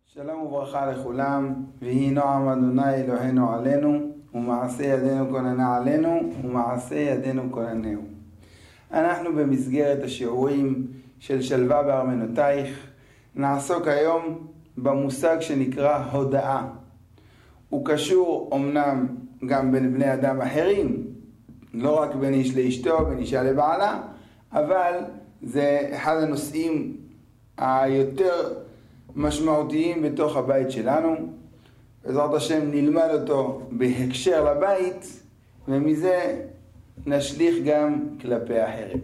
שלום וברכה לכולם, ויהי נועם אדוני אלוהינו עלינו, ומעשה ידינו כוננה עלינו, ומעשה ידינו כוננהו. אנחנו במסגרת השיעורים של שלווה בארמנותייך, נעסוק היום במושג שנקרא הודאה. הוא קשור אמנם גם בין בני אדם אחרים, לא רק בין איש לאשתו, בין אישה לבעלה, אבל זה אחד הנושאים היותר משמעותיים בתוך הבית שלנו. בעזרת השם נלמד אותו בהקשר לבית, ומזה נשליך גם כלפי אחרים.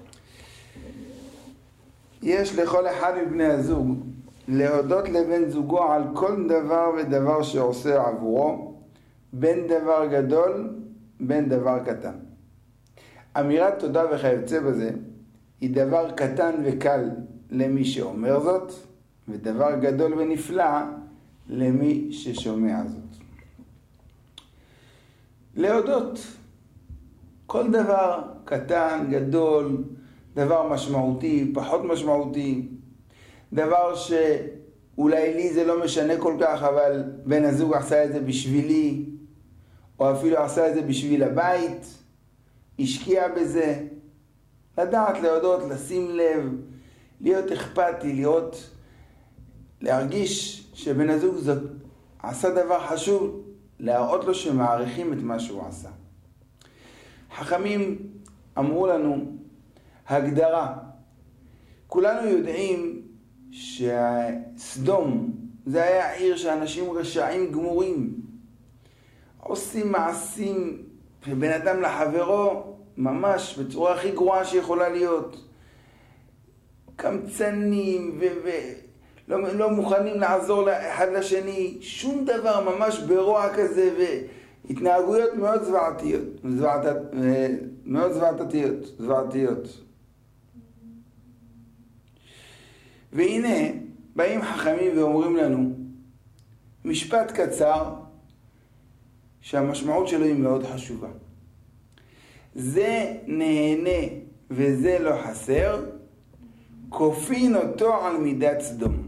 יש לכל אחד מבני הזוג להודות לבן זוגו על כל דבר ודבר שעושה עבורו, בין דבר גדול בין דבר קטן. אמירת תודה וכיוצא בזה היא דבר קטן וקל למי שאומר זאת, ודבר גדול ונפלא למי ששומע זאת. להודות, כל דבר קטן, גדול, דבר משמעותי, פחות משמעותי, דבר שאולי לי זה לא משנה כל כך, אבל בן הזוג עשה את זה בשבילי, או אפילו עשה את זה בשביל הבית, השקיע בזה. לדעת להודות, לשים לב, להיות אכפתי, להרגיש שבן הזוג עשה דבר חשוב, להראות לו שמעריכים את מה שהוא עשה. חכמים אמרו לנו הגדרה. כולנו יודעים שסדום זה היה עיר שאנשים רשעים גמורים, עושים מעשים בן אדם לחברו ממש בצורה הכי גרועה שיכולה להיות, קמצנים לא מוכנים לעזור אחד לשני, שום דבר, ממש ברוע כזה, והתנהגויות מאוד זוועתיות. והנה באים חכמים ואומרים לנו משפט קצר שהמשמעות שלו היא מאוד חשובה. זה נהנה וזה לא חסר, כופין אותו על מידת סדום.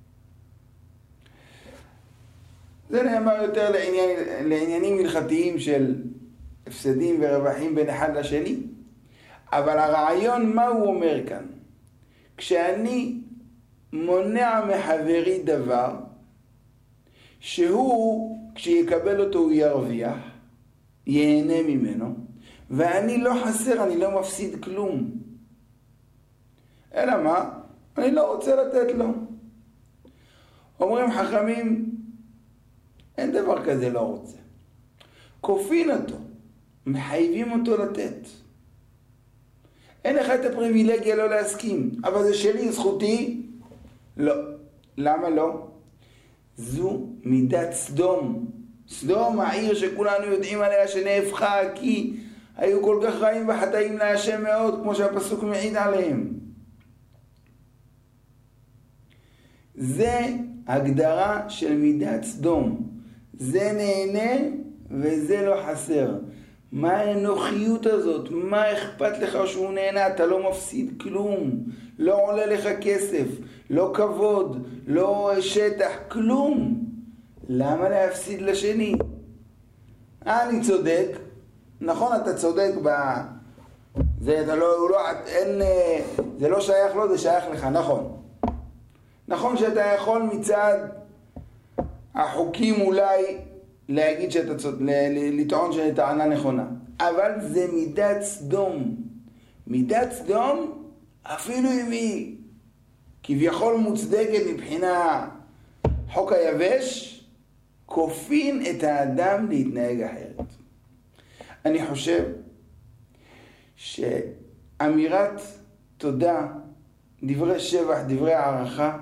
זה נאמר יותר לעניינים הלכתיים של הפסדים ורווחים בין אחד לשני. אבל הרעיון, מה הוא אומר כאן? כשאני מונע מחברי דבר, שהוא, כשיקבל אותו הוא ירוויח, ייהנה ממנו, ואני לא חסר, אני לא מפסיד כלום. אלא מה? אני לא רוצה לתת לו. אומרים חכמים, אין דבר כזה לא רוצה. כופין אותו, מחייבים אותו לתת. אין לך את הפריבילגיה לא להסכים, אבל זה שלי, זכותי. לא. למה לא? זו מידת סדום. סדום, העיר שכולנו יודעים עליה שנהפכה, כי היו כל כך רעים וחטאים להשם מאוד, כמו שהפסוק מעיד עליהם. זה הגדרה של מידת סדום. זה נהנה וזה לא חסר. מה האנוכיות הזאת? מה אכפת לך שהוא נהנה? אתה לא מפסיד כלום. לא עולה לך כסף, לא כבוד, לא שטח, כלום. למה להפסיד לשני? אני צודק. נכון, אתה צודק זה לא שייך לו, זה שייך לך, נכון. נכון שאתה יכול מצד החוקים אולי להגיד לטעון שטענה נכונה, אבל זה מידת סדום. מידת סדום, אפילו אם היא כביכול מוצדקת מבחינה חוק היבש, כופין את האדם להתנהג אחרת. אני חושב שאמירת תודה, דברי שבח, דברי הערכה,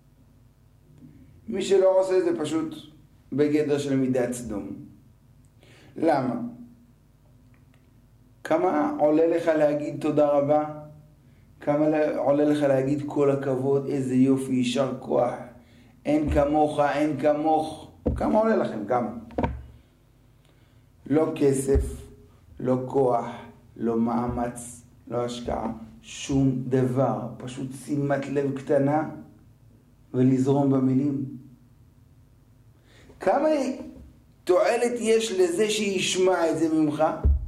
מי שלא עושה את זה פשוט בגדר של מידת סדום. למה? כמה עולה לך להגיד תודה רבה? כמה עולה לך להגיד כל הכבוד, איזה יופי, יישר כוח, אין כמוך, אין כמוך? כמה עולה לכם? כמה? לא כסף, לא כוח, לא מאמץ, לא השקעה, שום דבר, פשוט שימת לב קטנה ולזרום במילים. כמה תועלת יש לזה שישמע את זה ממך?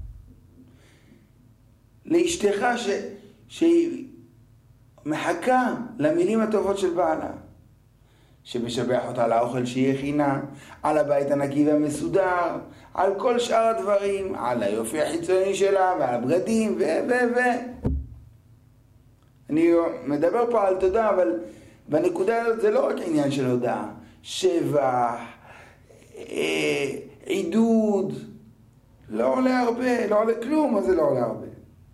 לאשתך שהיא מחכה למילים הטובות של בעלה, שמשבח אותה על האוכל שהיא הכינה, על הבית הנקי והמסודר, על כל שאר הדברים, על היופי החיצוני שלה ועל הבגדים אני מדבר פה על תודה, אבל בנקודה הזאת זה לא רק עניין של הודעה, שבח, עידוד, לא עולה הרבה, לא עולה כלום, אז זה לא עולה הרבה.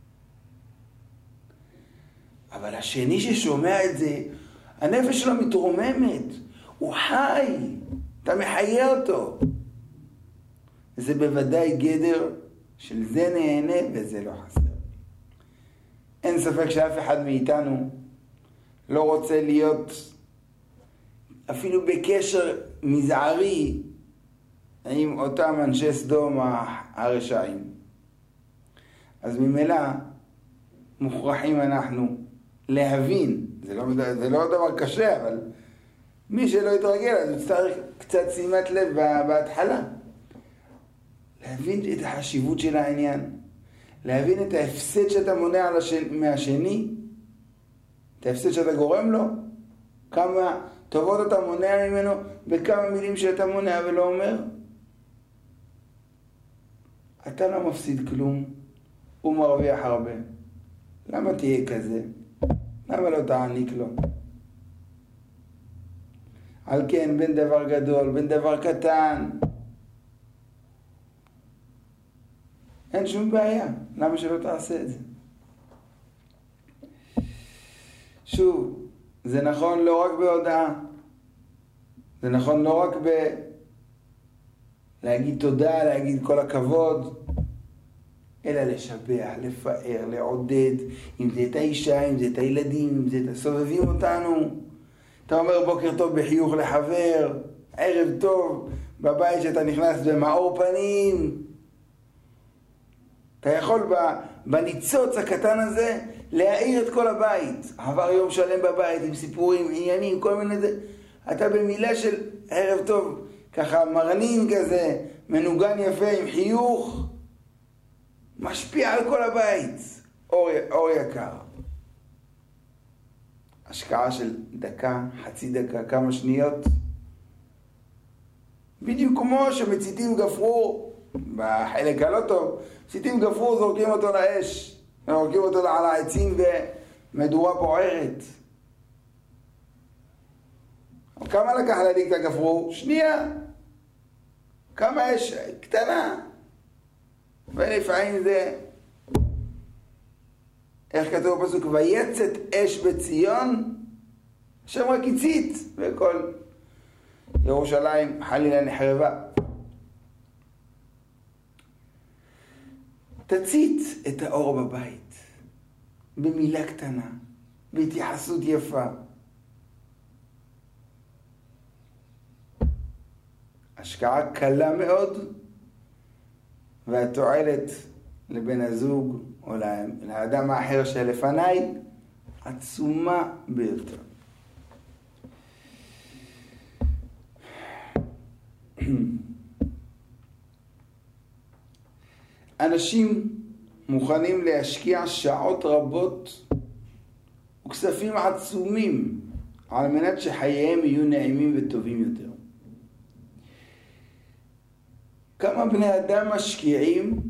אבל השני ששומע את זה, הנפש שלו מתרוממת, הוא חי, אתה מחיה אותו. זה בוודאי גדר של זה נהנה וזה לא חסר. אין ספק שאף אחד מאיתנו לא רוצה להיות אפילו בקשר מזערי עם אותם אנשי סדום הרשעים. אז ממילא מוכרחים אנחנו להבין, זה לא דבר קשה, אבל מי שלא יתרגל אז הוא צריך קצת שימת לב בהתחלה. להבין את החשיבות של העניין, להבין את ההפסד שאתה מונע מהשני, את ההפסד שאתה גורם לו, כמה טובות אתה מונע ממנו, בכמה מילים שאתה מונע ולא אומר. אתה לא מפסיד כלום, הוא מרוויח הרבה. למה תהיה כזה? למה לא תעניק לו? על כן, בין דבר גדול, בין דבר קטן, אין שום בעיה. למה שלא תעשה את זה? שוב, זה נכון לא רק בהודעה, זה נכון לא רק להגיד תודה, להגיד כל הכבוד, אלא לשבח, לפאר, לעודד, אם זה את האישה, אם זה את הילדים, אם זה את הסובבים אותנו. אתה אומר בוקר טוב בחיוך לחבר, ערב טוב בבית שאתה נכנס במאור פנים. אתה יכול בניצוץ הקטן הזה להאיר את כל הבית. עבר יום שלם בבית עם סיפורים, עניינים, כל מיני זה. אתה במילה של ערב טוב, ככה מרנין כזה, מנוגן יפה עם חיוך, משפיע על כל הבית. אור יקר. השקעה של דקה, חצי דקה, כמה שניות. בדיוק כמו שמציתים גפרור, בחלק הלא טוב, מציתים גפרור, זורקים אותו לאש, זורקים אותו על העצים ומדורה בוערת. כמה לקח להדליק את הגפרור? שנייה. כמה אש קטנה. ולפעמים זה, איך כתוב בפסוק, ויצאת אש בציון, השם רק הצית, וכל ירושלים חלילה נחרבה. תצית את האור בבית, במילה קטנה, בהתייחסות יפה. השקעה קלה מאוד, והתועלת לבן הזוג או לאדם האחר שלפניי עצומה ביותר. אנשים מוכנים להשקיע שעות רבות וכספים עצומים על מנת שחייהם יהיו נעימים וטובים יותר. כמה בני אדם משקיעים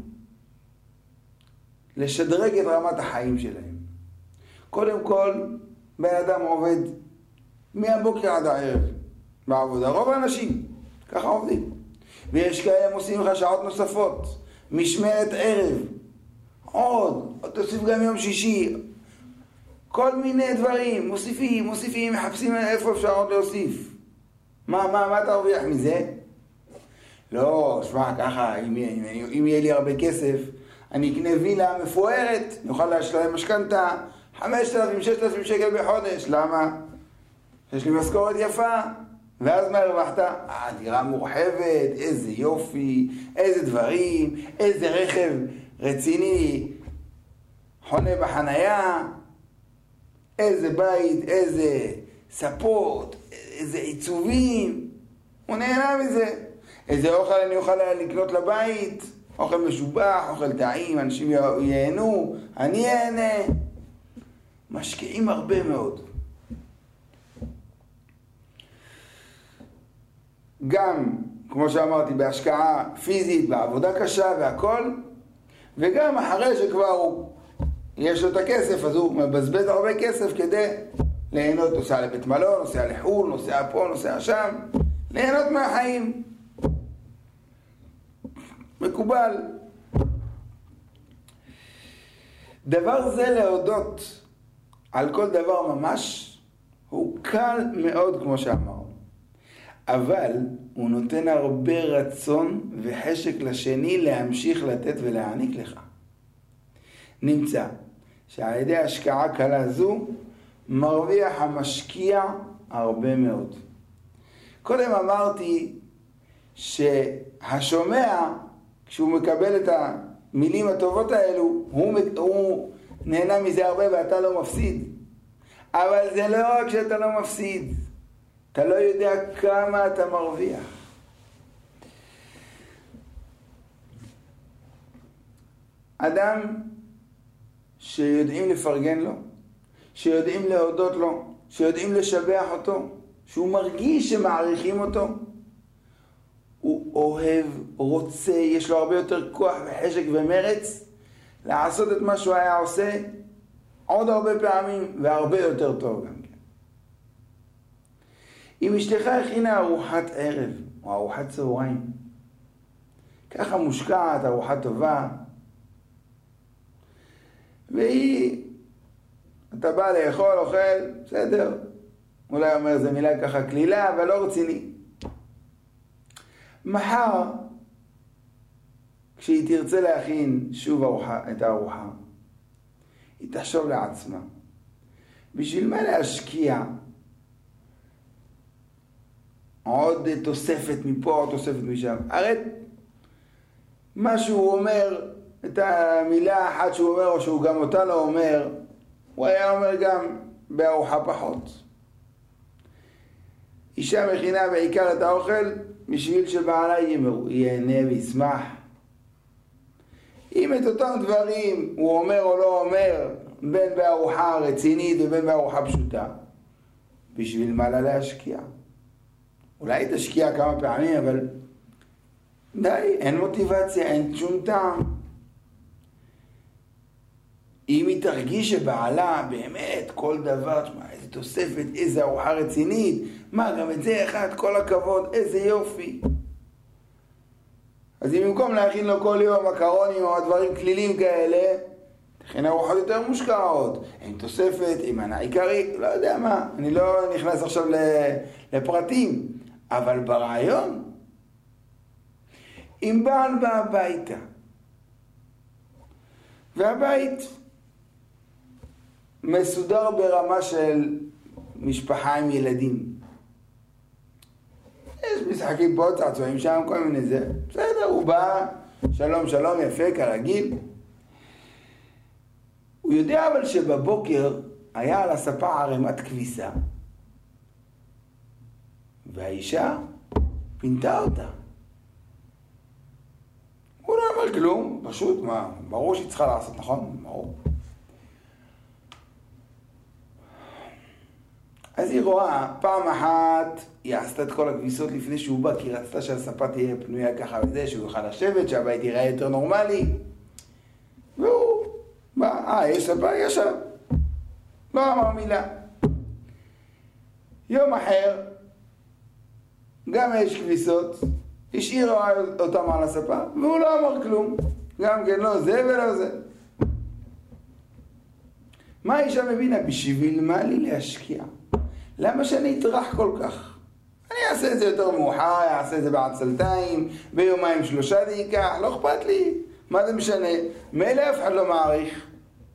לשדרג את רמת החיים שלהם. קודם כל, בן אדם עובד מהבוקר עד הערב בעבודה. רוב האנשים ככה עובדים. ויש כאלה עושים לך שעות נוספות, משמרת ערב, עוד תוסיף גם יום שישי, כל מיני דברים, מוסיפים, מחפשים איפה אפשר עוד להוסיף. מה אתה הרוויח מזה? לא, שמע, ככה, אם יהיה לי הרבה כסף, אני אקנה וילה מפוארת, נוכל להשלם משכנתה, 5,000, 6,000 שקל בחודש. למה? יש לי משכורת יפה. ואז מה הרווחת? דירה מורחבת, איזה יופי, איזה דברים, איזה רכב רציני, חונה בחנייה, איזה בית, איזה ספות, איזה עיצובים. הוא נהנה מזה. איזה אוכל אני אוכל לקנות לבית, אוכל משובח, אוכל טעים, אנשים ייהנו, אני אהנה. משקיעים הרבה מאוד. גם, כמו שאמרתי, בהשקעה פיזית, בעבודה קשה והכל, וגם אחרי שכבר יש לו את הכסף, אז הוא מבזבז הרבה כסף כדי ליהנות, נוסע לבית מלון, נוסע לחול, נוסע פה, נוסע שם, ליהנות מהחיים. מקובל. דבר זה להודות על כל דבר ממש, הוא קל מאוד כמו שאמרנו. אבל הוא נותן הרבה רצון וחשק לשני להמשיך לתת ולהעניק לך. נמצא שעל ידי השקעה קלה זו מרוויח המשקיע הרבה מאוד. קודם אמרתי שהשומע, כשהוא מקבל את המילים הטובות האלו, הוא נהנה מזה הרבה ואתה לא מפסיד. אבל זה לא רק שאתה לא מפסיד, אתה לא יודע כמה אתה מרוויח. אדם שיודעים לפרגן לו, שיודעים להודות לו, שיודעים לשבח אותו, שהוא מרגיש שמעריכים אותו, הוא אוהב, רוצה, יש לו הרבה יותר כוח וחשק ומרץ לעשות את מה שהוא היה עושה עוד הרבה פעמים והרבה יותר טוב גם כן. אם אשתך הכינה ארוחת ערב או ארוחת צהריים, ככה מושקעת, ארוחה טובה, אתה בא לאכול, אוכל, בסדר, אולי אומר זה מילה ככה כלילה, אבל לא רציני. מחר, כשהיא תרצה להכין שוב את הארוחה, היא תחשוב לעצמה, בשביל מה להשקיע עוד תוספת מפה או תוספת משם? הרי מה שהוא אומר, את המילה האחת שהוא אומר או שהוא גם אותה לא אומר, הוא היה אומר גם בארוחה פחות. אישה מכינה בעיקר את האוכל בשביל שבעלה ייהנה וישמח. אם את אותם דברים הוא אומר או לא אומר, בין בארוחה רצינית ובין בארוחה פשוטה, בשביל מה לה להשקיע? אולי תשקיע כמה פעמים, אבל די, אין מוטיבציה, אין שום טעם. אם היא תרגיש שבעלה באמת כל דבר, שמה, איזה תוספת, איזה ארוחה רצינית, מה, גם את זה אחד, כל הכבוד, איזה יופי. אז אם במקום להכין לו כל יום מקרונים או דברים כלילים כאלה, תכין ארוחות יותר מושקעות, עם תוספת, עם מנה עיקרית, לא יודע מה, אני לא נכנס עכשיו לפרטים, אבל ברעיון, אם בעל בא הביתה, והבית מסודר ברמה של משפחה עם ילדים, יש משחקים פה, צעצועים שם, כל מיני זה, בסדר, הוא בא, שלום שלום, יפה, כרגיל. הוא יודע אבל שבבוקר היה על הספה ערימת כביסה, והאישה פינתה אותה. הוא לא אומר כלום, פשוט, מה, ברור שהיא צריכה לעשות, נכון? ברור. אז היא רואה, פעם אחת היא עשתה את כל הכביסות לפני שהוא בא, כי היא רצתה שהספה תהיה פנויה ככה וזה, שהוא יוכל לשבת, שהבית ייראה יותר נורמלי. והוא בא, יש ספה, ישב. לא אמר מילה. יום אחר, גם יש כביסות, השאירה אותם על הספה, והוא לא אמר כלום. גם כן לא זה ולא זה. מה האישה מבינה? בשביל מה לי להשקיע? למה שאני אטרח כל כך? אני אעשה את זה יותר מאוחר, אעשה את זה בעצלתיים, ביומיים שלושה זה ייקח, לא אכפת לי. מה זה משנה? מילא אף אחד לא מעריך.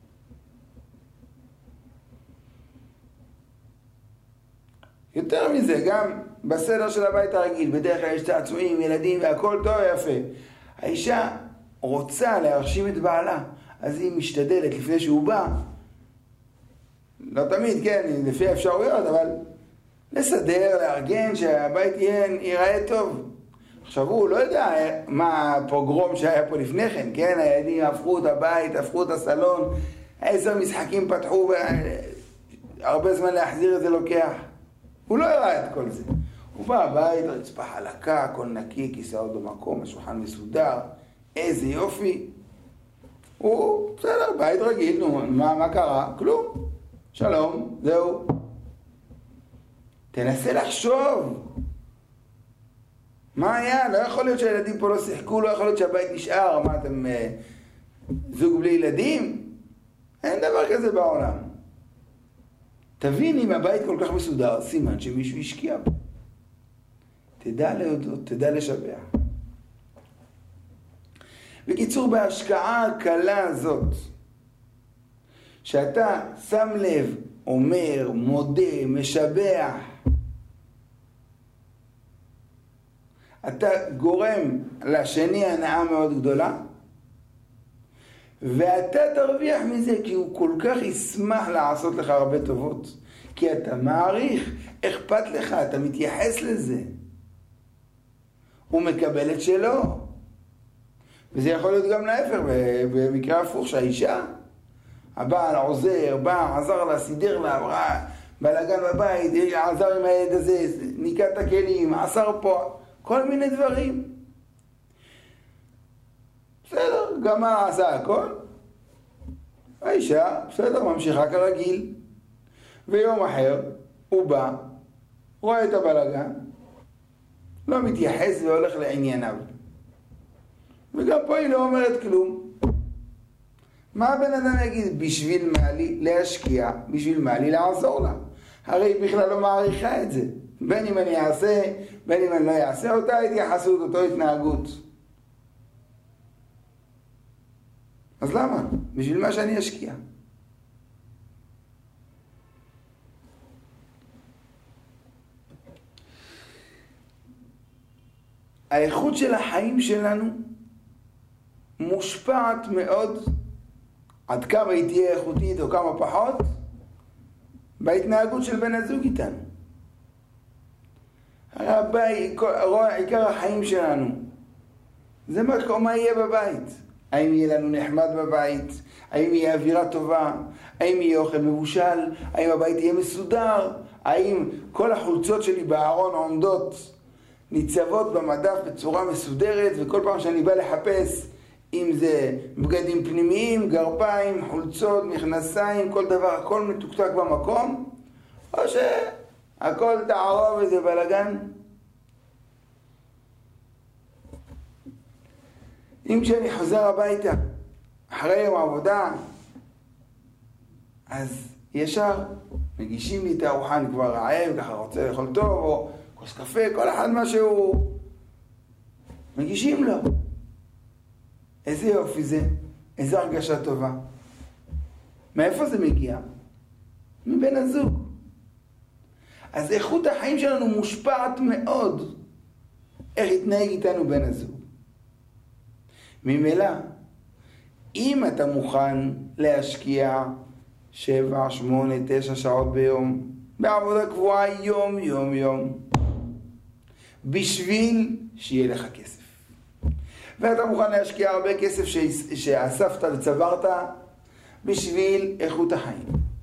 יותר מזה, גם בסדר של הבית הרגיל, בדרך כלל יש צעצועים, ילדים והכל טוב ויפה. האישה רוצה להרשים את בעלה, אז היא משתדלת לפני שהוא בא, לא תמיד, כן, לפי האפשרויות, אבל לסדר, לארגן, שהבית ייראה טוב. עכשיו הוא לא יודע מה הפוגרום שהיה פה לפני כן, כן? הילדים הפכו את הבית, הפכו את הסלון, 10 משחקים פתחו, הרבה זמן להחזיר את זה לוקח. הוא לא הראה את כל זה. הוא בא הבית, רצפה חלקה, הכל נקי, כיסאות במקום, השולחן מסודר, איזה יופי. הוא, בסדר, בית רגיל, נו, מה קרה? כלום. שלום, זהו. תנסה לחשוב. מה היה? לא יכול להיות שהילדים פה לא שיחקו, לא יכול להיות שהבית נשאר. מה, אתם זוג בלי ילדים? אין דבר כזה בעולם. תבין, אם הבית כל כך מסודר, סימן שמישהו השקיע בו. תדע להודות, תדע לשבח. בקיצור, בהשקעה הקלה הזאת, שאתה שם לב, אומר, מודה, משבח, אתה גורם לשני הנאה מאוד גדולה, ואתה תרוויח מזה, כי הוא כל כך ישמח לעשות לך הרבה טובות. כי אתה מעריך, אכפת לך, אתה מתייחס לזה. הוא מקבל את שלו. וזה יכול להיות גם להפך, במקרה הפוך, שהאישה, הבעל עוזר, בא, עזר לה, סידר לה, עברה, בלגן בבית, עזר עם הילד הזה, ניקה את הכלים, עשר פה, כל מיני דברים. בסדר, גם מה עשה הכל? האישה, בסדר, ממשיכה כרגיל. ויום אחר, הוא בא, רואה את הבלגן, לא מתייחס והולך לענייניו. וגם פה היא לא אומרת כלום. מה הבן אדם יגיד? בשביל מה לי להשקיע, בשביל מה לי לעזור לה? הרי היא בכלל לא מעריכה את זה. בין אם אני אעשה, בין אם אני לא אעשה, אותה התייחסות, אותו התנהגות. אז למה? בשביל מה שאני אשקיע? האיכות של החיים שלנו מושפעת מאוד, עד כמה היא תהיה איכותית או כמה פחות, בהתנהגות של בן הזוג איתנו. עיקר החיים שלנו זה מה יהיה בבית. האם יהיה לנו נחמד בבית? האם יהיה אווירה טובה? האם יהיה אוכל מבושל? האם הבית יהיה מסודר? האם כל החולצות שלי בארון עומדות ניצבות במדף בצורה מסודרת, וכל פעם שאני בא לחפש, אם זה בגדים פנימיים, גרביים, חולצות, מכנסיים, כל דבר, הכל מתוקתק במקום, או שהכל תערוב איזה בלגן? אם כשאני חוזר הביתה אחרי יום העבודה, אז ישר מגישים לי את הארוחה, אני כבר רעב, ככה רוצה לאכול טוב, או כוס קפה, כל אחד מה שהוא מגישים לו. איזה יופי זה, איזה הרגשה טובה. מאיפה זה מגיע? מבן הזוג. אז איכות החיים שלנו מושפעת מאוד איך יתנהג איתנו בן הזוג. ממילא, אם אתה מוכן להשקיע 7, 8, 9 שעות ביום, בעבודה קבועה יום, בשביל שיהיה לך כסף. ואתה מוכן להשקיע הרבה כסף שאספת וצברת בשביל איכות החיים.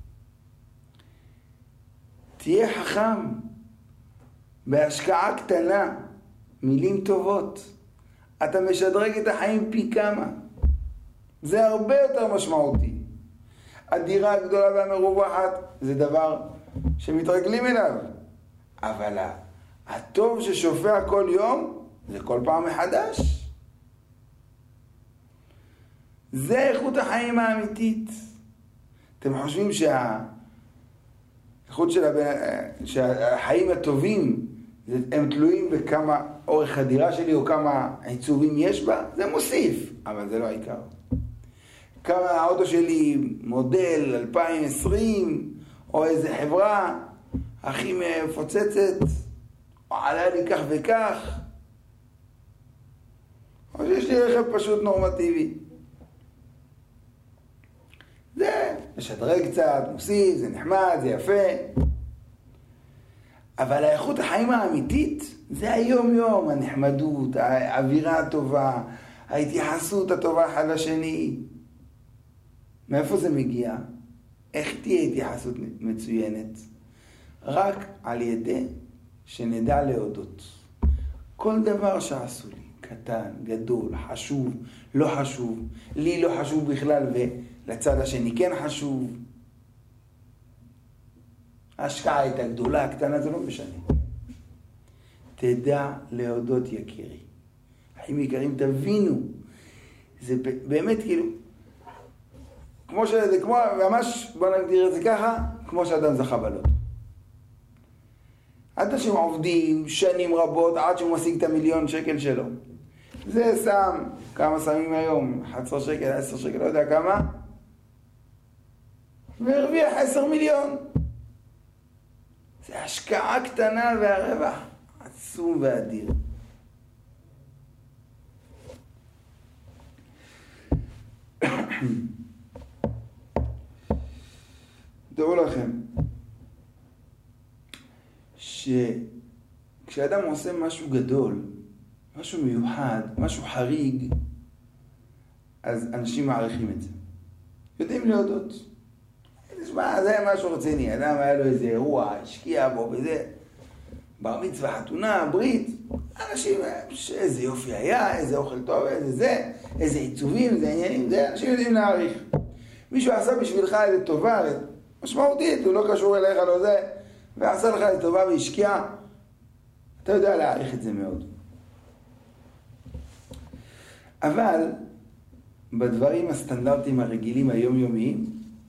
תהיה חכם בהשקעה קטנה, מילים טובות. אתה משדרג את החיים פי כמה. זה הרבה יותר משמעותי. הדירה הגדולה והמרווחת זה דבר שמתרגלים אליו. אבל הטוב ששופע כל יום זה כל פעם מחדש. זה איכות החיים האמיתית. אתם חושבים שהאיכות שהחיים הטובים הם תלויים בכמה אורך הדירה שלי או כמה עיצובים יש בה? זה מוסיף, אבל זה לא העיקר. כמה האוטו שלי מודל 2020 או איזה חברה הכי מפוצצת או עלה לי כך וכך, או שיש לי רכב פשוט נורמטיבי. זה משדרג קצת, מוסיף, זה נחמד, זה יפה. אבל האיכות החיים האמיתית זה היום יום, הנחמדות, האווירה הטובה, ההתייחסות הטובה אחד לשני. מאיפה זה מגיע? איך תהיה התייחסות מצוינת? רק על ידי שנדע להודות. כל דבר שעשו לי, קטן, גדול, חשוב, לא חשוב, לי לא חשוב בכלל ולצד השני כן חשוב. ההשקעה הייתה גדולה, קטנה, זה לא משנה. תדע להודות יקירי. אחים יקרים, תבינו. זה באמת כאילו, זה כמו, ממש, בוא נגדיר את זה ככה, כמו שאדם זכה בלוטו. אנשים עובדים שנים רבות עד שהוא משיג את ה1,000,000 שקל שלו. זה שם, כמה שמים היום? 11 שקל, 10 שקל, לא יודע כמה. והרוויח 10 מיליון. זה השקעה קטנה והרווח עצום ואדיר. דעו לכם שכשאדם עושה משהו גדול, משהו מיוחד, משהו חריג, אז אנשים מעריכים את זה. יודעים להודות. תשמע, זה משהו רציני. אדם היה לו איזה אירוע, השקיע בו וזה. בר מצווה, חתונה, ברית. אנשים, איזה יופי היה, איזה אוכל טוב, איזה זה, איזה עיצובים, איזה עניינים, זה, אנשים יודעים להעריך. מישהו עשה בשבילך איזה טובה, משמעותית, הוא לא קשור אליך, לא זה, ועשה לך איזה טובה והשקיע, אתה יודע להעריך את זה מאוד. אבל, בדברים הסטנדרטיים הרגילים היומיומיים,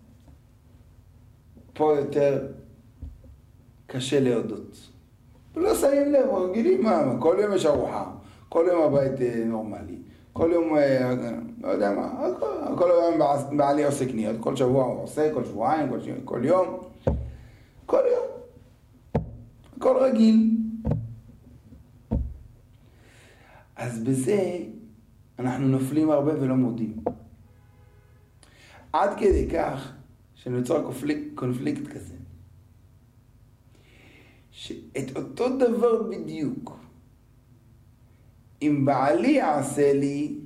פה יותר קשה להודות. לא שמים לב, רגילים מה, כל יום יש ארוחה, כל יום הבית נורמלי, כל יום, לא יודע מה, כל יום בעלי עושה קניות, כל שבוע הוא עושה, כל שבועיים, כל יום, כל יום, הכל רגיל. אז בזה אנחנו נופלים הרבה ולא מודים. עד כדי כך שנוצר קונפליקט כזה. שאת אותו דבר בדיוק, אם בעלי יעשה לי,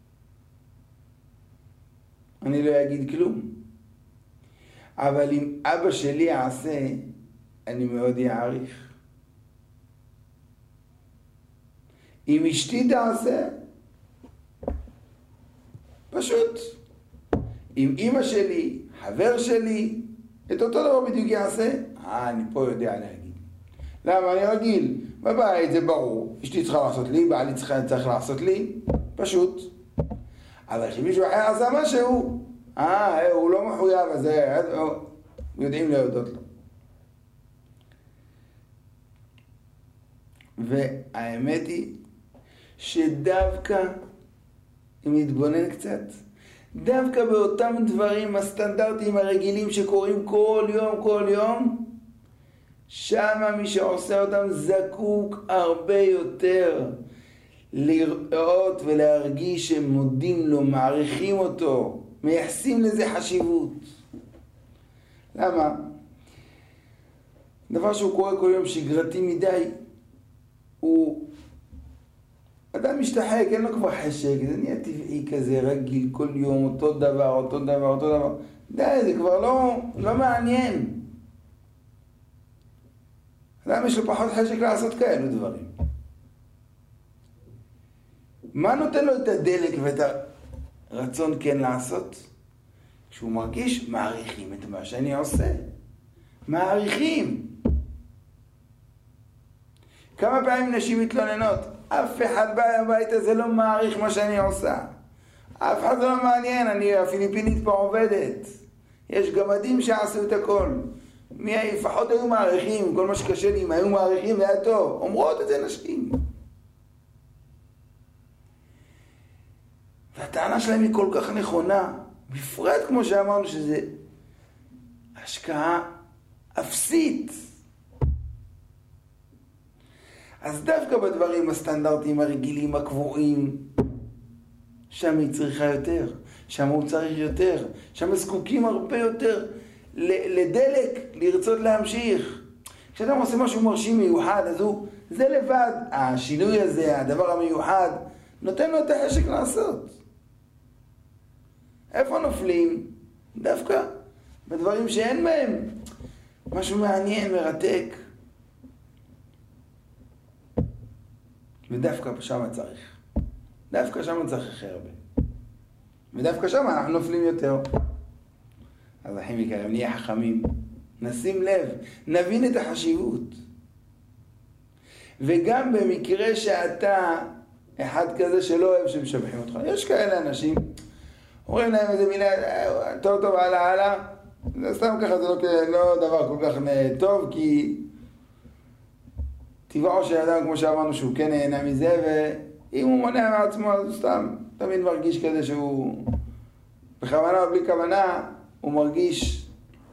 אני לא אגיד כלום. אבל אם אבא שלי יעשה, אני מאוד יעריך. אם אשתי תעשה, פשוט. אם אמא שלי, חבר שלי, את אותו דבר בדיוק יעשה, אני פה יודע להגיד. למה? אני רגיל. בבית זה ברור. אשתי צריכה לעשות לי, בעלי צריך לעשות לי. פשוט. אבל כשמישהו אחר עשה משהו, הוא לא מחויב, אז יודעים להודות לו. והאמת היא שדווקא, אם נתבונן קצת, דווקא באותם דברים הסטנדרטיים הרגילים שקורים כל יום, שמה מי שעושה אותם זקוק הרבה יותר לראות ולהרגיש שהם מודים לו, מעריכים אותו, מייחסים לזה חשיבות. למה? דבר שהוא קורה כל יום שגרתי מדי, הוא אדם משתחק, אין לו כבר חשק, זה נהיה טבעי כזה, רגיל, כל יום, אותו דבר. די, זה כבר לא מעניין. אדם יש לו פחות חשק לעשות כאלו דברים. מה נותן לו את הדלק ואת הרצון כן לעשות? כשהוא מרגיש, מעריכים את מה שאני עושה. מעריכים. כמה פעמים נשים מתלוננות? אף אחד בבית הזה לא מעריך מה שאני עושה. אף אחד לא מעניין, הפיליפינית פה עובדת. יש גמדים שעשו את הכל. לפחות היו מעריכים, כל מה שקשה לי, אם היו מעריכים, זה היה טוב. אומרות את זה נשים. והטענה שלהם היא כל כך נכונה, בפרט כמו שאמרנו שזה השקעה אפסית. אז דווקא בדברים הסטנדרטיים הרגילים, הקבועים, שם היא צריכה יותר, שם הוא צריך יותר, שם זקוקים הרבה יותר לדלק, לרצות להמשיך. כשאדם עושה משהו מרשים מיוחד, אז זה לבד, השינוי הזה, הדבר המיוחד, נותן לו את החשק לעשות. איפה נופלים? דווקא בדברים שאין בהם משהו מעניין, מרתק. ודווקא שם צריך. דווקא שם צריך הכי הרבה. ודווקא שם אנחנו נופלים יותר. אז אחים יקרים, נהיה חכמים. נשים לב, נבין את החשיבות. וגם במקרה שאתה אחד כזה שלא אוהב שמשבחים אותך. יש כאלה אנשים, אומרים להם איזה מילה, טוב, הלאה. זה סתם ככה, זה לא דבר כל כך טוב, כי טבעו של אדם, כמו שאמרנו, שהוא כן נהנה מזה, ואם הוא מונע מעצמו, אז הוא סתם תמיד מרגיש כזה שהוא בכוונה או בלי כוונה, הוא מרגיש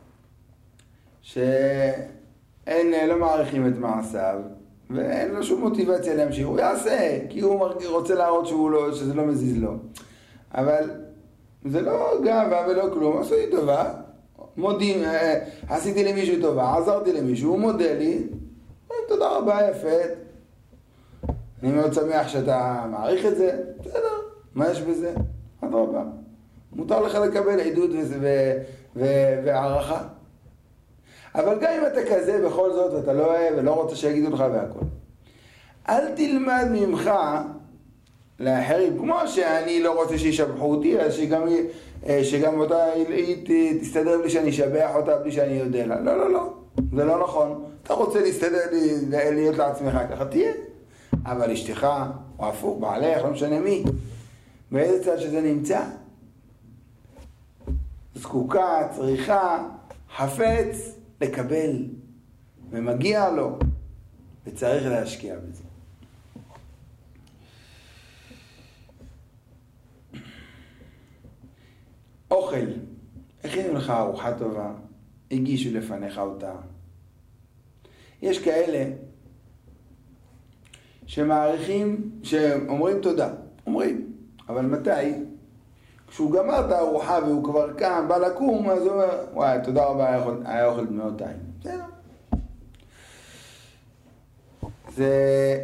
שאין, לא מעריכים את מעשיו, ואין לו שום מוטיבציה להמשיך. הוא יעשה, כי הוא רוצה להראות שזה לא מזיז לו. אבל זה לא גאווה ולא כלום, עשו לי טובה, מודים, עשיתי למישהו טובה, עזרתי למישהו, הוא מודה לי, תודה רבה, יפה. אני מאוד שמח שאתה מעריך את זה, בסדר, מה יש בזה? עד רבה. מותר לך לקבל עידוד והערכה. אבל גם אם אתה כזה בכל זאת, ואתה לא אוהב ולא רוצה שיגידו לך והכל. אל תלמד ממך לאחרים, כמו שאני לא רוצה שישבחו אותי, אז שגם אותה היא תסתדר בלי שאני אשבח אותה, בלי שאני יודע לה. לא, זה לא נכון. אתה רוצה להסתדר, להיות לעצמך ככה, תהיה. אבל אשתך, או הפוך, בעלך, לא משנה מי, באיזה צד שזה נמצא, זקוקה, צריכה, חפץ, לקבל, ומגיע לו, וצריך להשקיע בזה. אוכל, הכינו לך ארוחה טובה, הגישו לפניך אותה. יש כאלה שמעריכים, שאומרים תודה, אומרים, אבל מתי? כשהוא גמר את הארוחה והוא כבר קם, בא לקום, אז הוא אומר, וואי, תודה רבה, היה אוכל דמעותיים. בסדר. זה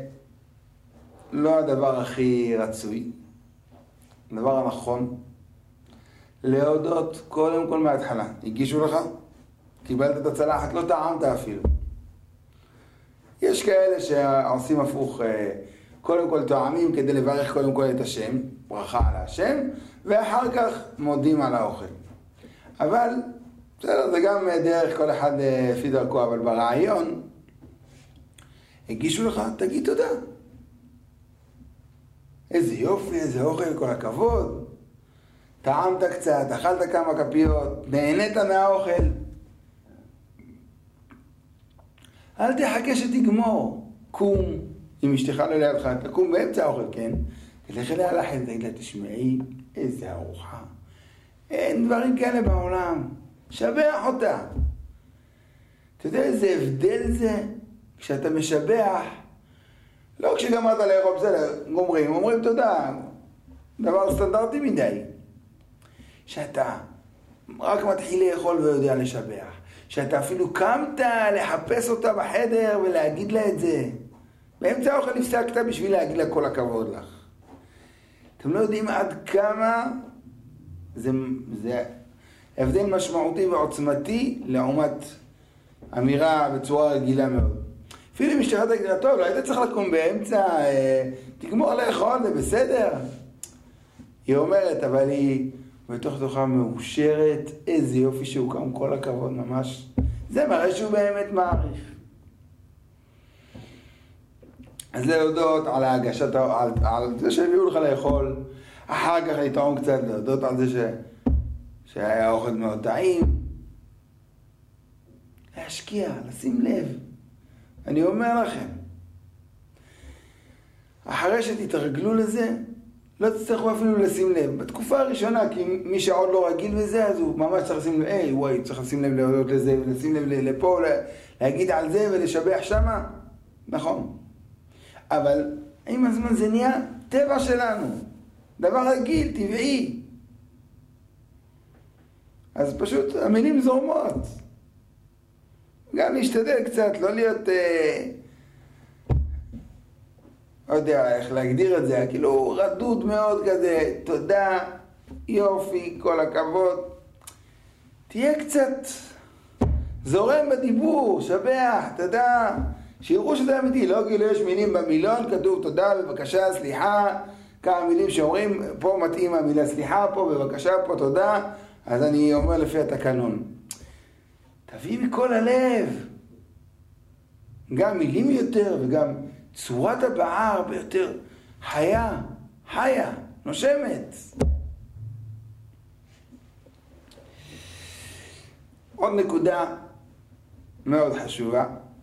לא הדבר הכי רצוי, הדבר הנכון, להודות קודם כל מההתחלה. הגישו לך, קיבלת את הצלחת, לא טעמת אפילו. יש כאלה שעושים הפוך, קודם כל טועמים כדי לברך קודם כל את השם, ברכה על השם, ואחר כך מודים על האוכל. אבל, בסדר, זה גם דרך כל אחד לפי דרכו, אבל ברעיון, הגישו לך, תגיד תודה. איזה יופי, איזה אוכל, כל הכבוד. טעמת קצת, אכלת כמה כפיות, נהנית מהאוכל. אל תחכה שתגמור. קום, אם אשתך לא לידך, תקום באמצע האוכל, כן? תלך אליה לחם, תגיד לה, תשמעי, איזה ארוחה. אין דברים כאלה בעולם. שבח אותה. אתה יודע איזה הבדל זה? כשאתה משבח, לא כשגמרת לאכול, בסדר, אומרים תודה. דבר סטנדרטי מדי. שאתה רק מתחיל לאכול ויודע לשבח. שאתה אפילו קמת לחפש אותה בחדר ולהגיד לה את זה. באמצע האוכל הפסקת בשביל להגיד לה כל הכבוד לך. אתם לא יודעים עד כמה זה הבדל משמעותי ועוצמתי לעומת אמירה בצורה רגילה מאוד. אפילו אם אשתך תגיד לה, טוב, לא היית צריך לקום באמצע, תגמור לאכול, זה בסדר. היא אומרת, אבל היא בתוך תוכה מאושרת, איזה יופי שהוא קם, כל הכבוד ממש. זה מראה שהוא באמת מעריך. אז להודות על ההגשת, על זה שהביאו לך לאכול, אחר כך לטעום קצת, להודות על זה שהיה אוכל מאוד טעים. להשקיע, לשים לב. אני אומר לכם, אחרי שתתרגלו לזה, לא תצטרכו אפילו לשים לב. בתקופה הראשונה, כי מי שעוד לא רגיל בזה, אז הוא ממש צריך לשים לב, וואי, צריך לשים לב להודות לזה, ולשים לב לפה, להגיד על זה ולשבח שמה. נכון. אבל עם הזמן זה נהיה טבע שלנו. דבר רגיל, טבעי. אז פשוט המילים זורמות. גם להשתדל קצת, לא להיות, לא יודע איך להגדיר את זה, כאילו רדוד מאוד כזה, תודה, יופי, כל הכבוד. תהיה קצת זורם בדיבור, שבח, תודה, שיראו שזה אמיתי, לא כאילו יש מילים במילון, כתוב תודה, בבקשה, סליחה, כמה מילים שאומרים, פה מתאים המילה סליחה, פה בבקשה, פה תודה, אז אני אומר לפי התקנון. תביא מכל הלב, גם מילים יותר וגם צורת הבעה הרבה יותר חיה, נושמת. עוד נקודה מאוד חשובה,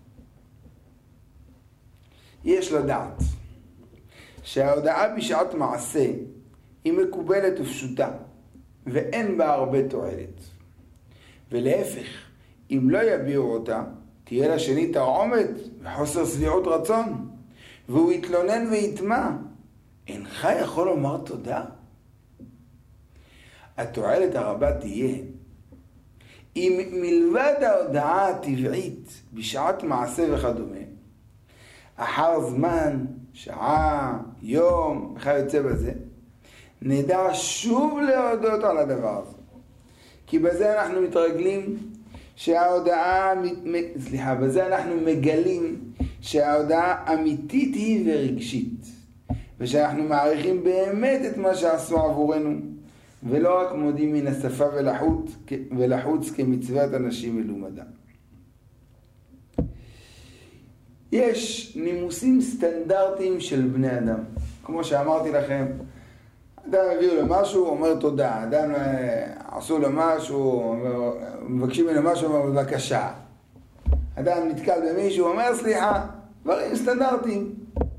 יש לדעת שההודעה בשעת מעשה היא מקובלת ופשוטה ואין בה הרבה תועלת, ולהפך, אם לא יביאו אותה תהיה לשני תרעומת וחוסר שביעות רצון, והוא יתלונן ויתמה, אינך יכול לומר תודה? התועלת הרבה תהיה אם מלבד ההודעה הטבעית בשעת מעשה וכדומה, אחר זמן, שעה, יום, בכלל יוצא בזה, נדע שוב להודות על הדבר הזה. כי בזה אנחנו מתרגלים בזה אנחנו מגלים שההודעה אמיתית היא ורגשית, ושאנחנו מעריכים באמת את מה שעשו עבורנו, ולא רק מודים מן השפה ולחוץ כמצוות אנשים מלומדה. יש נימוסים סטנדרטיים של בני אדם. כמו שאמרתי לכם, אדם הביאו לו משהו, אומר תודה. אדם עשו לו משהו, מבקשים ממנו משהו, אומר בבקשה. אדם נתקל במישהו, אומר סליחה. דברים סטנדרטיים.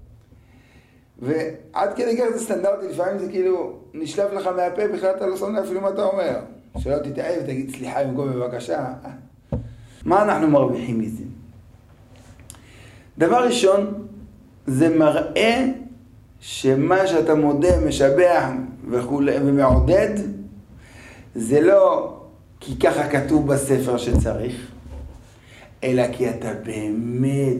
ועד כדי כך זה סטנדרטי, לפעמים זה כאילו נשלף לך מהפה, בכלל אתה לא שם אפילו מה אתה אומר. שלא תתאהב ותגיד סליחה במקום בבקשה. מה אנחנו מרוויחים מזה? דבר ראשון, זה מראה שמה שאתה מודה, משבח ומעודד, זה לא כי ככה כתוב בספר שצריך, אלא כי אתה באמת,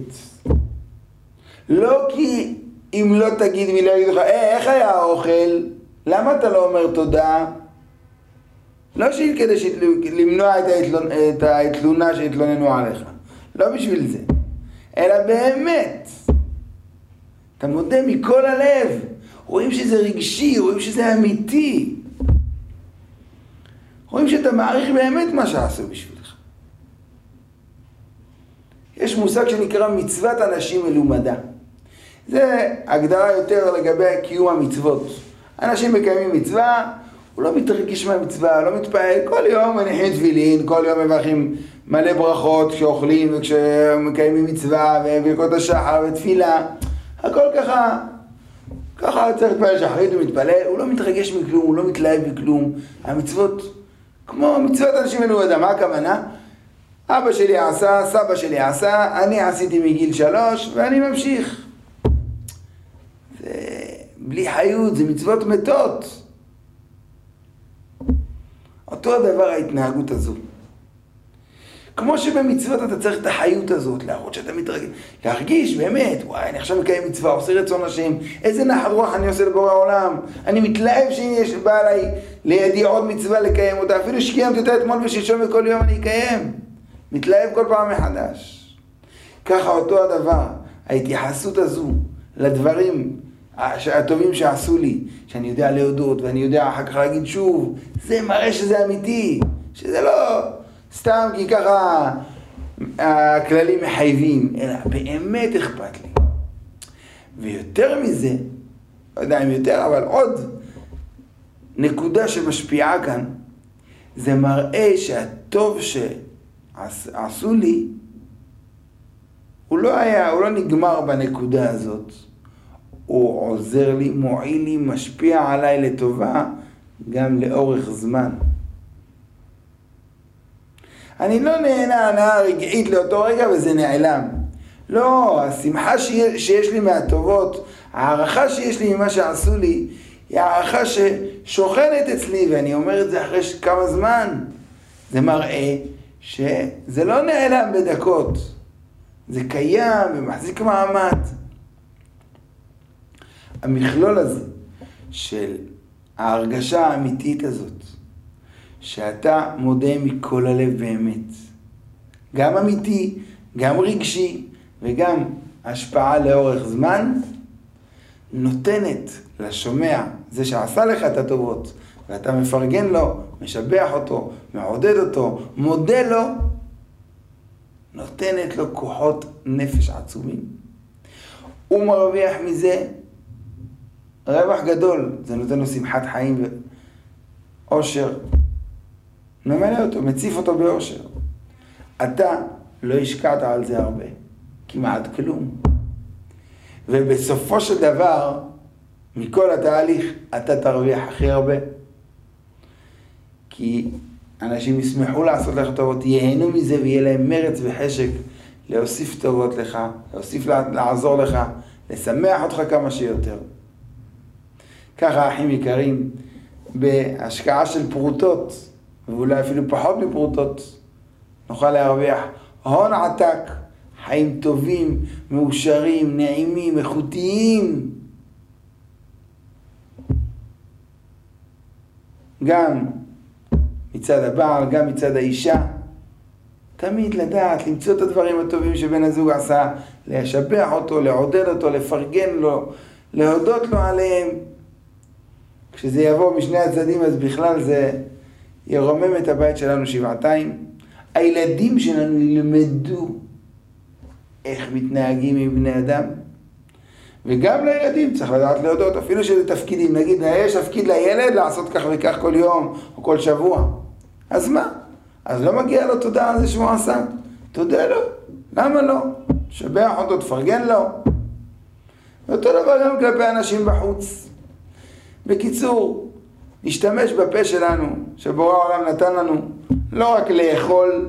לא כי אם לא תגיד מילה, יגיד לך, איך היה האוכל? למה אתה לא אומר תודה? לא כדי למנוע את התלונה שהתלוננו עליך, לא בשביל זה. אלא באמת, אתה מודה מכל הלב, רואים שזה רגשי, רואים שזה אמיתי, רואים שאתה מעריך באמת מה שעשו בשבילך. יש מושג שנקרא מצוות אנשים מלומדה. זה הגדרה יותר לגבי קיום המצוות. אנשים מקיימים מצווה, הוא לא מתרגש מהמצווה, לא מתפעל, כל יום מניחים תפילין, כל יום מברכים מלא ברכות כשאוכלים וכשמקיימים מצווה וברכות השחר ותפילה, הכל ככה צריך להתפעל שחרית ומתפלל, הוא לא מתרגש מכלום, הוא לא מתלהב מכלום. המצוות, כמו מצוות אנשים מלומדה, מה הכוונה? אבא שלי עשה, סבא שלי עשה, אני עשיתי מגיל 3 ואני ממשיך. זה בלי חיות, זה מצוות מתות. אותו הדבר ההתנהגות הזו. כמו שבמצוות אתה צריך את החיות הזאת, להראות שאתה מתרגש, להרגיש באמת, וואי, אני עכשיו מקיים מצווה, עושה רצון השם, איזה נחת רוח אני עושה לבורא העולם, אני מתלהב שיש בא עליי לידי עוד מצווה לקיים אותה, אפילו שקיימתי אותה אתמול ושלשום וכל יום אני אקיים, מתלהב כל פעם מחדש. ככה אותו הדבר, ההתייחסות הזו לדברים הטובים שעשו לי, שאני יודע להודות ואני יודע אחר כך להגיד שוב, זה מראה שזה אמיתי, שזה לא סתם כי ככה הכללים מחייבים, אלא באמת אכפת לי. ויותר מזה, לא יודע אם יותר, אבל עוד נקודה שמשפיעה כאן, זה מראה שהטוב שעשו לי, הוא לא נגמר בנקודה הזאת. הוא עוזר לי, מועיל לי, משפיע עליי לטובה, גם לאורך זמן. אני לא נהנה הנאה רגעית לאותו רגע וזה נעלם. לא, השמחה שיש לי מהטובות, הערכה שיש לי ממה שעשו לי, היא הערכה ששוכנת אצלי, ואני אומר את זה אחרי כמה זמן. זה מראה שזה לא נעלם בדקות, זה קיים ומחזיק מעמד. המכלול הזה של ההרגשה האמיתית הזאת, שאתה מודה מכל הלב באמת, גם אמיתי, גם רגשי וגם השפעה לאורך זמן, נותנת לשומע, זה שעשה לך את הטובות, ואתה מפרגן לו, משבח אותו, מעודד אותו, מודה לו, נותנת לו כוחות נפש עצומים. הוא מרוויח מזה רווח גדול, זה נותן לו שמחת חיים ואושר. ממלא אותו, מציף אותו באושר. אתה לא השקעת על זה הרבה, כמעט כלום. ובסופו של דבר, מכל התהליך, אתה תרוויח הכי הרבה. כי אנשים ישמחו לעשות לך טובות, ייהנו מזה ויהיה להם מרץ וחשק להוסיף טובות לך, להוסיף לעזור לך, לשמח אותך כמה שיותר. ככה, אחים יקרים, בהשקעה של פרוטות, ואולי אפילו פחות מפרוטות, נוכל להרוויח הון עתק, חיים טובים, מאושרים, נעימים, איכותיים. גם מצד הבעל, גם מצד האישה. תמיד לדעת, למצוא את הדברים הטובים שבן הזוג עשה, לשבח אותו, לעודד אותו, לפרגן לו, להודות לו עליהם. כשזה יבוא משני הצדדים, אז בכלל זה ירומם את הבית שלנו שבעתיים. הילדים שלנו ילמדו איך מתנהגים עם בני אדם. וגם לילדים צריך לדעת להודות, אפילו שזה תפקידים. נגיד, יש תפקיד לילד לעשות כך וכך כל יום או כל שבוע. אז מה? אז לא מגיע לו תודה על זה שהוא עשה? תודה לו. למה לא? שבח אותו, תפרגן לו. ואותו דבר גם כלפי אנשים בחוץ. בקיצור, נשתמש בפה שלנו, שבורא העולם נתן לנו, לא רק לאכול,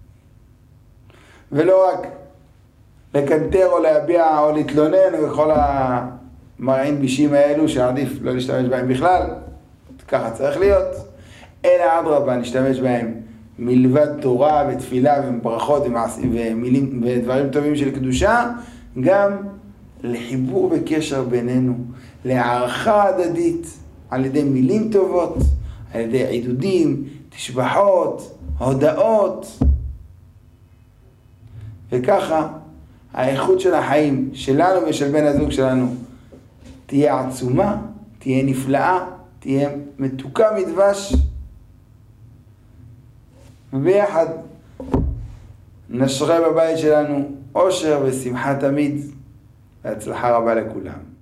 ולא רק לקנטר או להביע או להתלונן, וכל המרעין בישים האלו שעדיף לא להשתמש בהם בכלל, ככה צריך להיות, אלא אדרבה, נשתמש בהם מלבד תורה ותפילה וברכות ומילים ודברים טובים של קדושה, גם לחיבור וקשר בינינו, להערכה הדדית, על ידי מילים טובות, על ידי עידודים, תשבחות, הודאות. וככה האיכות של החיים שלנו ושל בן הזוג שלנו תהיה עצומה, תהיה נפלאה, תהיה מתוקה מדבש. וביחד נשרה בבית שלנו אושר ושמחה תמיד, והצלחה רבה לכולם.